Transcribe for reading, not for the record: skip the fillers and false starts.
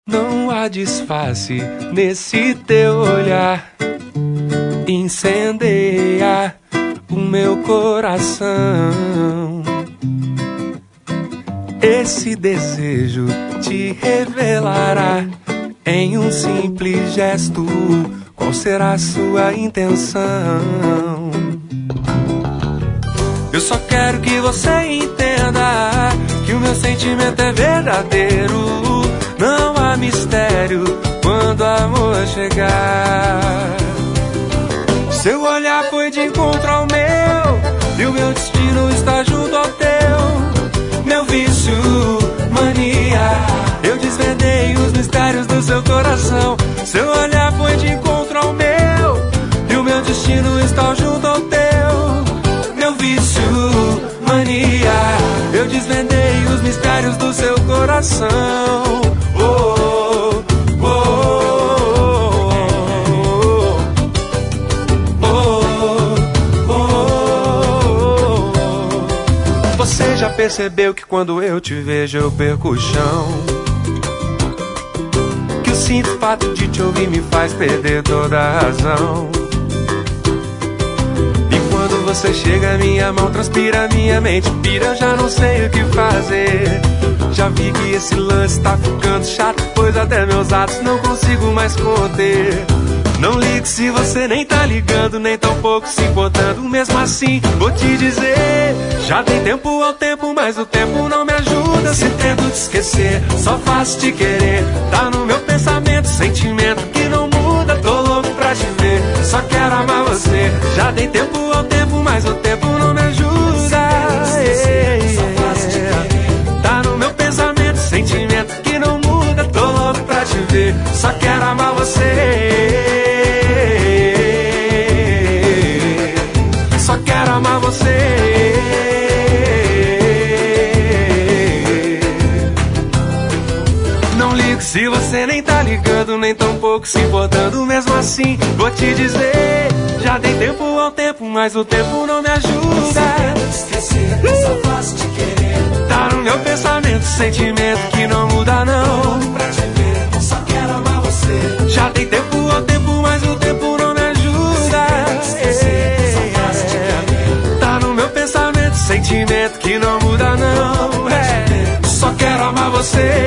Não há disfarce nesse teu olhar, incendeia o meu coração. Esse desejo te revelará em um simples gesto qual será sua intenção. Eu só quero que você entenda que o meu sentimento é verdadeiro. Não há mistério quando o amor chegar. Seu olhar foi de encontro ao meu, e o meu destino está junto ao teu. Meu vício, mania, eu desvendei os mistérios do seu coração. Seu olhar foi de encontro ao meu, e o meu destino está junto ao teu. Meu vício, mania, eu desvendei os mistérios do seu coração. Oh, oh, oh, oh, oh. Você já percebeu que quando eu te vejo eu perco o chão? Que o simples fato de te ouvir me faz perder toda a razão. Quando você chega, minha mão transpira, minha mente pira, já não sei o que fazer. Já vi que esse lance tá ficando chato, pois até meus atos não consigo mais conter. Não ligue se você nem tá ligando, nem tão pouco se importando. Mesmo assim, vou te dizer, já tem tempo ao tempo, mas o tempo não me ajuda. Se tento te esquecer, só faço te querer. Tá no meu pensamento, sentimento que não muda. Tô louco pra te ver, só quero amar você. Já tem tempo ao tempo, mas o tempo não me ajuda. Tá no meu pensamento, sentimento que não muda. Tô louco pra te ver, só quero amar você. Só quero amar você. Não ligo se você nem tá ligando, nem tão pouco se importando. Mesmo assim, vou te dizer, já dei tempo ao tempo, mas o tempo não me ajuda. Esquecer, só faço te querer. Tá no meu pensamento, sentimento que não muda não. Pra te ver, só quero amar você. Já dei tempo ao tempo, mas o tempo não me ajuda. Esquecer, só faço te querer. Tá no meu pensamento, sentimento que não muda não. Só quero amar você.